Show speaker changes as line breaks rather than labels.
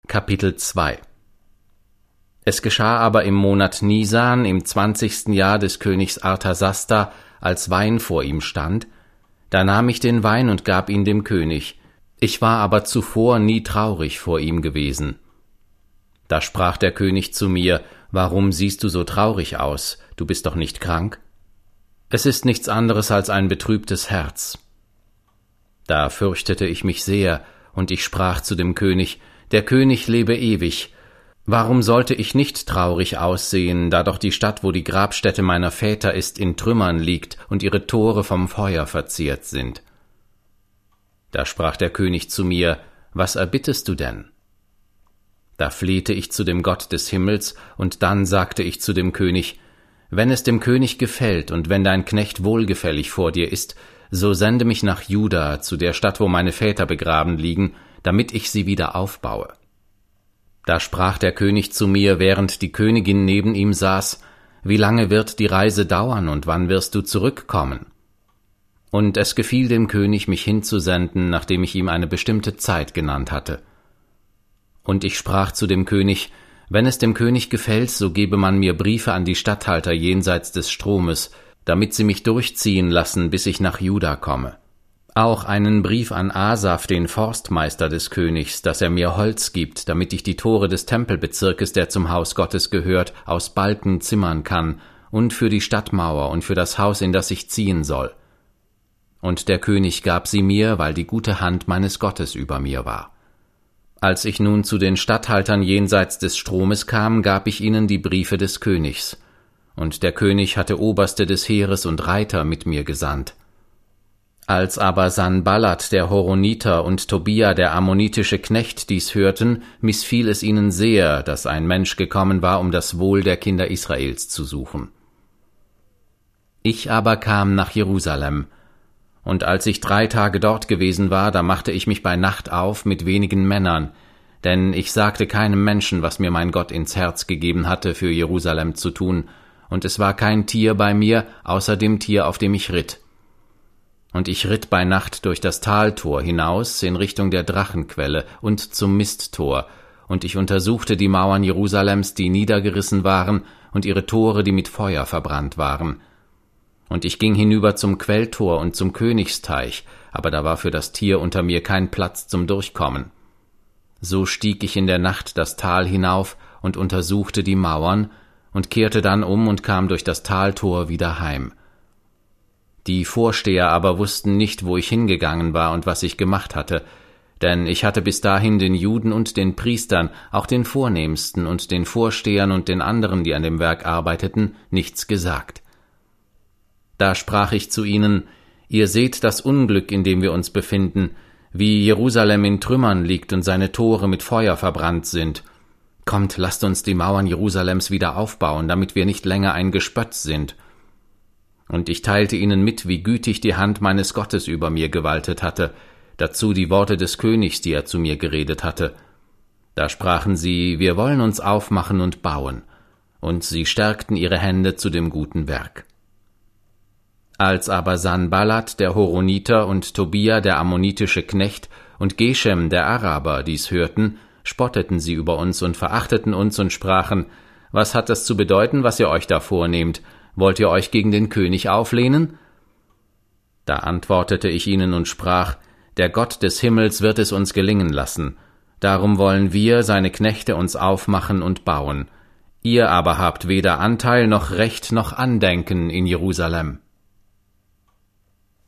Kapitel 2 Es geschah aber im Monat Nisan, im 20. Jahr des Königs Arthasasta, als Wein vor ihm stand, da nahm ich den Wein und gab ihn dem König. Ich war aber zuvor nie traurig vor ihm gewesen. Da sprach der König zu mir: Warum siehst du so traurig aus? Du bist doch nicht krank? Es ist nichts anderes als ein betrübtes Herz. Da fürchtete ich mich sehr, und ich sprach zu dem König: Der König lebe ewig. Warum sollte ich nicht traurig aussehen, da doch die Stadt, wo die Grabstätte meiner Väter ist, in Trümmern liegt und ihre Tore vom Feuer verzehrt sind? Da sprach der König zu mir: Was erbittest du denn? Da flehte ich zu dem Gott des Himmels, und dann sagte ich zu dem König: Wenn es dem König gefällt und wenn dein Knecht wohlgefällig vor dir ist, so sende mich nach Juda, zu der Stadt, wo meine Väter begraben liegen, damit ich sie wieder aufbaue. Da sprach der König zu mir, während die Königin neben ihm saß: Wie lange wird die Reise dauern und wann wirst du zurückkommen? Und es gefiel dem König, mich hinzusenden, nachdem ich ihm eine bestimmte Zeit genannt hatte. Und ich sprach zu dem König: Wenn es dem König gefällt, so gebe man mir Briefe an die Statthalter jenseits des Stromes, damit sie mich durchziehen lassen, bis ich nach Juda komme. Auch einen Brief an Asaph, den Forstmeister des Königs, dass er mir Holz gibt, damit ich die Tore des Tempelbezirkes, der zum Haus Gottes gehört, aus Balken zimmern kann, und für die Stadtmauer und für das Haus, in das ich ziehen soll. Und der König gab sie mir, weil die gute Hand meines Gottes über mir war. Als ich nun zu den Statthaltern jenseits des Stromes kam, gab ich ihnen die Briefe des Königs. Und der König hatte Oberste des Heeres und Reiter mit mir gesandt. Als aber Sanballat der Horoniter und Tobia der ammonitische Knecht dies hörten, missfiel es ihnen sehr, dass ein Mensch gekommen war, um das Wohl der Kinder Israels zu suchen. Ich aber kam nach Jerusalem, und als ich 3 Tage dort gewesen war, da machte ich mich bei Nacht auf mit wenigen Männern, denn ich sagte keinem Menschen, was mir mein Gott ins Herz gegeben hatte, für Jerusalem zu tun, und es war kein Tier bei mir, außer dem Tier, auf dem ich ritt. Und ich ritt bei Nacht durch das Taltor hinaus in Richtung der Drachenquelle und zum Misttor, und ich untersuchte die Mauern Jerusalems, die niedergerissen waren, und ihre Tore, die mit Feuer verbrannt waren. Und ich ging hinüber zum Quelltor und zum Königsteich, aber da war für das Tier unter mir kein Platz zum Durchkommen. So stieg ich in der Nacht das Tal hinauf und untersuchte die Mauern und kehrte dann um und kam durch das Taltor wieder heim. Die Vorsteher aber wussten nicht, wo ich hingegangen war und was ich gemacht hatte, denn ich hatte bis dahin den Juden und den Priestern, auch den Vornehmsten und den Vorstehern und den anderen, die an dem Werk arbeiteten, nichts gesagt. Da sprach ich zu ihnen: Ihr seht das Unglück, in dem wir uns befinden, wie Jerusalem in Trümmern liegt und seine Tore mit Feuer verbrannt sind. Kommt, lasst uns die Mauern Jerusalems wieder aufbauen, damit wir nicht länger ein Gespött sind. Und ich teilte ihnen mit, wie gütig die Hand meines Gottes über mir gewaltet hatte, dazu die Worte des Königs, die er zu mir geredet hatte. Da sprachen sie: Wir wollen uns aufmachen und bauen. Und sie stärkten ihre Hände zu dem guten Werk. Als aber Sanballat der Horoniter und Tobia der ammonitische Knecht und Geshem der Araber dies hörten, spotteten sie über uns und verachteten uns und sprachen: Was hat das zu bedeuten, was ihr euch da vornehmt? Wollt ihr euch gegen den König auflehnen? Da antwortete ich ihnen und sprach: Der Gott des Himmels wird es uns gelingen lassen. Darum wollen wir, seine Knechte, uns aufmachen und bauen. Ihr aber habt weder Anteil noch Recht noch Andenken in Jerusalem.